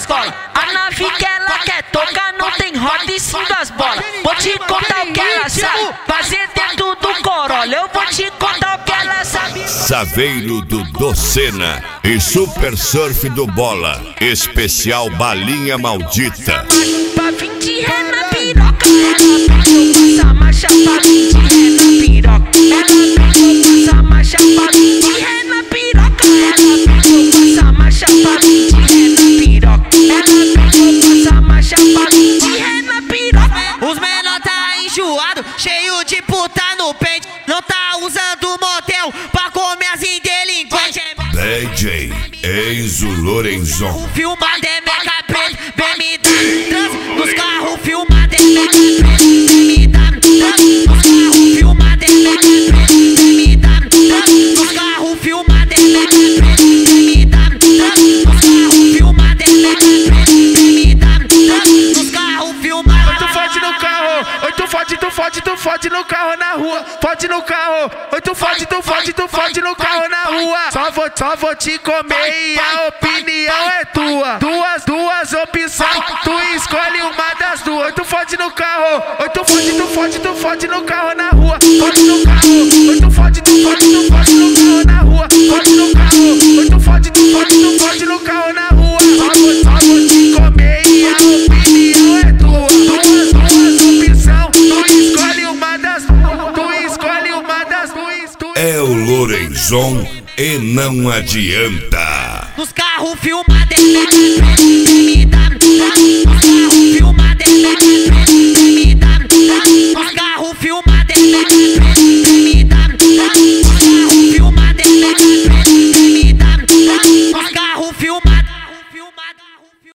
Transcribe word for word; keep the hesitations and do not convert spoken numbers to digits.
escola. A nave que ela quer tocar não tem roda em cima das bolas. Vou te contar o que ela sabe fazer dentro do Corolla. Eu vou te contar o que ela sabe. Saveiro do Docena e Super Surf do Bola. Especial Balinha Maldita. Pra vinte ré na piroca, ela pediu passa marcha pra vinte ré na piroca. Ela pediu passa marcha pra vinte ré na piroca. Ela pediu passa marcha pra vinte ré na piroca. Ela pediu passa marcha pra vinte ré na piroca. Os menor tá enjoado, cheio de puta no peito. Não tá usando motel pra comer as indelinquentes. D J Enzo Lorenzon. Filmado é meca preto, B M W trans. Nos carros filmado é meca preto, B M W trans. Nos carros filmado é meca preto, B M W trans. Nos carros filmado é meca preto, B M W trans. Nos carros filmado é meca preto, B M W trans. Nos carros filmado. Oi, tu fode no carro, oi, tu fode, tu fode, tu fode no carro na rua. Fode no carro, oi, tu fode, tu fode, tu fode no carro na rua. Só vou, só vou te comer e a opinião é tua. Duas, duas opções, tu escolhe uma das duas. Oi, tu fode no carro, oi, tu fode, tu fode, tu fode no carro na rua. Fode no carro, oi, tu fode, tu fode, tu fode no carro na rua. Fode no carro, oi, tu fode, tu fode, tu fode no carro na rua. Só vou, só vou te comer e a opinião é tua. Duas, duas opções, tu escolhe uma das duas. Tu escolhe uma das duas. Tu... É o Lorenzon e não adianta. Nos carros filmado é meca preto, B M W trans. Nos carros filmado é meca preto, B M W trans. Nos carros filmado é meca preto, B M W trans. Nos carros filmado é meca preto, B M W trans. Nos carros filmado.